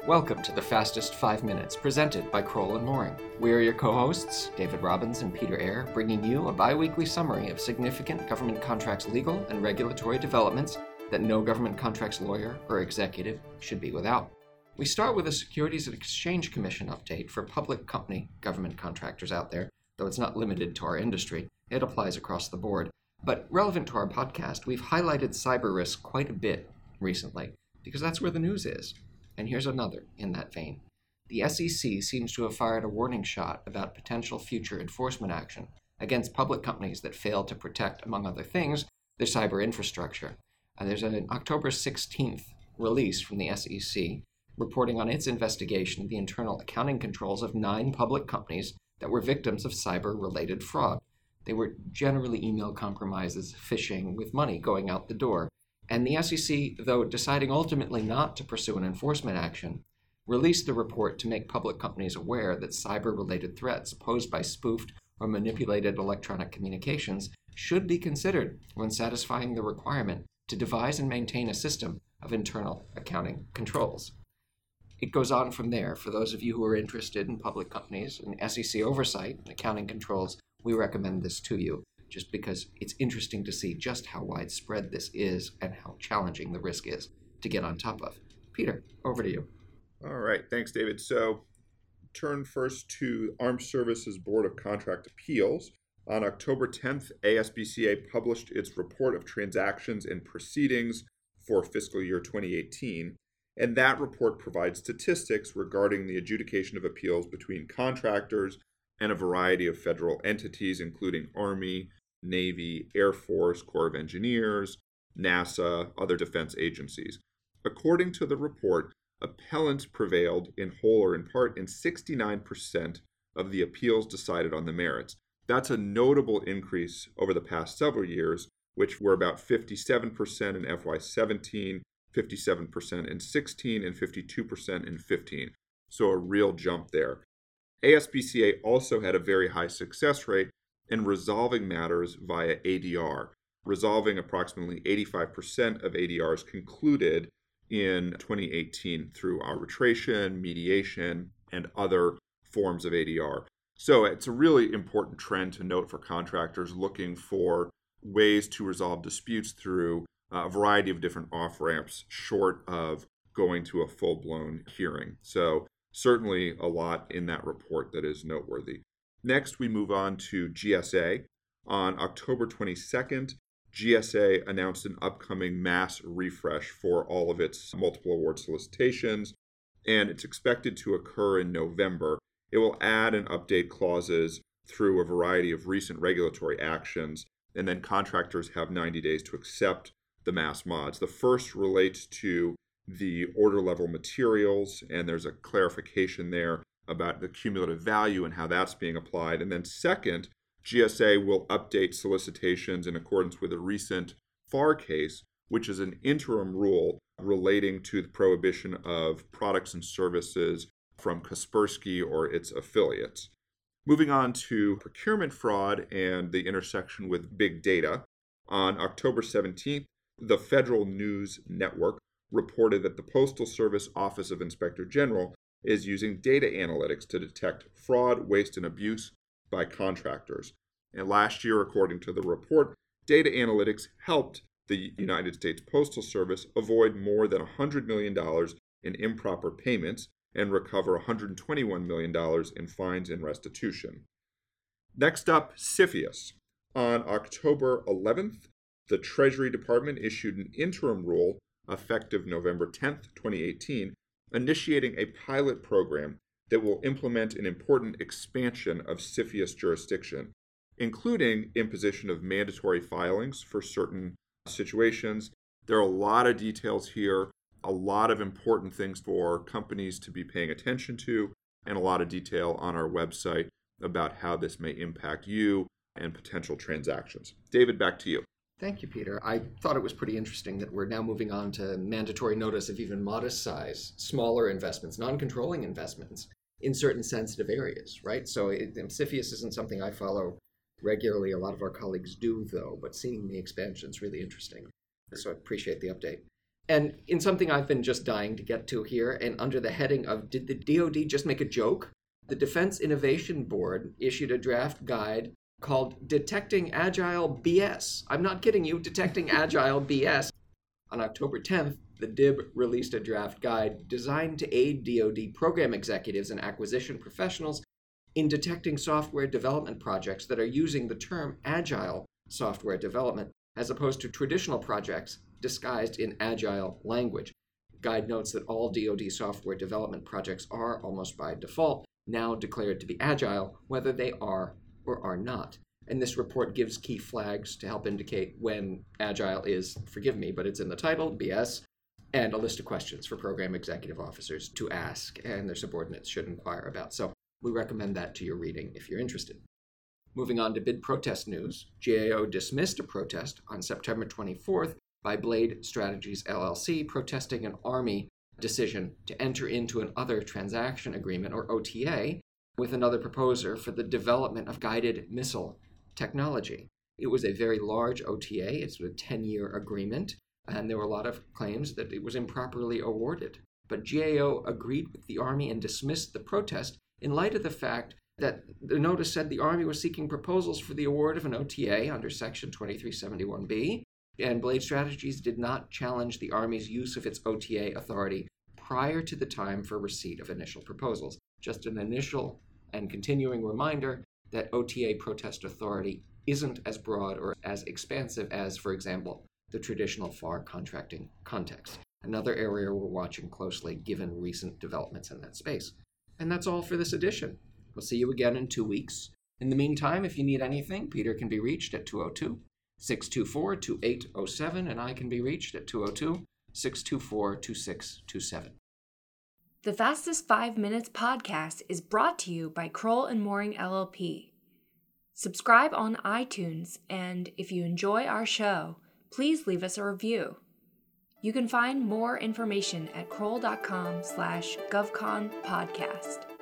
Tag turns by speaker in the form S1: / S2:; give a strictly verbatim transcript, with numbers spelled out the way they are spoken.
S1: Welcome to the Fastest Five Minutes, presented by Kroll and Mooring. We are your co-hosts, David Robbins and Peter Eyre, bringing you a bi-weekly summary of significant government contracts legal and regulatory developments that no government contracts lawyer or executive should be without. We start with a Securities and Exchange Commission update for public company government contractors out there, though it's not limited to our industry. It applies across the board. But relevant to our podcast, we've highlighted cyber risk quite a bit recently, because that's where the news is. And here's another in that vein. The S E C seems to have fired a warning shot about potential future enforcement action against public companies that fail to protect, among other things, their cyber infrastructure. Uh, there's an October sixteenth release from the S E C reporting on its investigation of the internal accounting controls of nine public companies that were victims of cyber-related fraud. They were generally email compromises, phishing, with money going out the door. And the S E C, though deciding ultimately not to pursue an enforcement action, released the report to make public companies aware that cyber-related threats posed by spoofed or manipulated electronic communications should be considered when satisfying the requirement to devise and maintain a system of internal accounting controls. It goes on from there. For those of you who are interested in public companies and S E C oversight and accounting controls, we recommend this to you, just because it's interesting to see just how widespread this is and how challenging the risk is to get on top of. Peter, over to you.
S2: All right. Thanks, David. So turn first to Armed Services Board of Contract Appeals. On October tenth, A S B C A published its report of transactions and proceedings for fiscal year twenty eighteen. And that report provides statistics regarding the adjudication of appeals between contractors and a variety of federal entities, including Army, Navy, Air Force, Corps of Engineers, NASA, other defense agencies. According to the report, appellants prevailed in whole or in part in sixty-nine percent of the appeals decided on the merits. That's a notable increase over the past several years, which were about fifty-seven percent in F Y seventeen, fifty-seven percent in sixteen, and fifty-two percent in fifteen. So a real jump there. A S B C A also had a very high success rate in resolving matters via A D R. Resolving approximately eighty-five percent of A D Rs concluded in twenty eighteen through arbitration, mediation, and other forms of A D R. So it's a really important trend to note for contractors looking for ways to resolve disputes through a variety of different off-ramps short of going to a full-blown hearing. So certainly a lot in that report that is noteworthy. Next, we move on to G S A. On October twenty-second, G S A announced an upcoming mass refresh for all of its multiple award solicitations, and it's expected to occur in November. It will add and update clauses through a variety of recent regulatory actions, and then contractors have ninety days to accept the mass mods. The first relates to the order level materials, and there's a clarification there about the cumulative value and how that's being applied. And then second, G S A will update solicitations in accordance with a recent F A R case, which is an interim rule relating to the prohibition of products and services from Kaspersky or its affiliates. Moving on to procurement fraud and the intersection with big data. On October seventeenth, the Federal News Network reported that the Postal Service Office of Inspector General is using data analytics to detect fraud, waste, and abuse by contractors. And last year, according to the report, data analytics helped the United States Postal Service avoid more than one hundred million dollars in improper payments and recover one hundred twenty-one million dollars in fines and restitution. Next up, CFIUS. On October eleventh, the Treasury Department issued an interim rule effective November tenth, twenty eighteen, initiating a pilot program that will implement an important expansion of CFIUS jurisdiction, including imposition of mandatory filings for certain situations. There are a lot of details here, a lot of important things for companies to be paying attention to, and a lot of detail on our website about how this may impact you and potential transactions. David, back to you.
S1: Thank you, Peter. I thought it was pretty interesting that we're now moving on to mandatory notice of even modest size, smaller investments, non-controlling investments in certain sensitive areas, right? So it, CFIUS isn't something I follow regularly. A lot of our colleagues do, though, but seeing the expansion is really interesting. So I appreciate the update. And in something I've been just dying to get to here, and under the heading of Did the D O D Just Make a Joke?, the Defense Innovation Board issued a draft guide called Detecting Agile B S. I'm not kidding you, Detecting Agile B S. On October tenth, the D I B released a draft guide designed to aid D O D program executives and acquisition professionals in detecting software development projects that are using the term agile software development as opposed to traditional projects disguised in agile language. The guide notes that all D O D software development projects are, almost by default, now declared to be agile, whether they are or are not. And this report gives key flags to help indicate when agile is, forgive me, but it's in the title, B S, and a list of questions for program executive officers to ask and their subordinates should inquire about. So we recommend that to your reading if you're interested. Moving on to bid protest news, G A O dismissed a protest on September twenty-fourth by Blade Strategies L L C protesting an Army decision to enter into an other transaction agreement, or O T A, with another proposer for the development of guided missile technology. It was a very large O T A. It's a ten-year agreement, and there were a lot of claims that it was improperly awarded. But G A O agreed with the Army and dismissed the protest in light of the fact that the notice said the Army was seeking proposals for the award of an O T A under Section twenty-three seventy-one B, and Blade Strategies did not challenge the Army's use of its O T A authority prior to the time for receipt of initial proposals. Just an initial and continuing reminder that O T A protest authority isn't as broad or as expansive as, for example, the traditional F A R contracting context. Another area we're watching closely given recent developments in that space. And that's all for this edition. We'll see you again in two weeks. In the meantime, if you need anything, Peter can be reached at two oh two, six two four, two eight oh seven, and I can be reached at two oh two, six two four, two six two seven.
S3: The Fastest Five Minutes podcast is brought to you by Kroll and Mooring L L P. Subscribe on iTunes, and if you enjoy our show, please leave us a review. You can find more information at kroll dot com slash govcon podcast.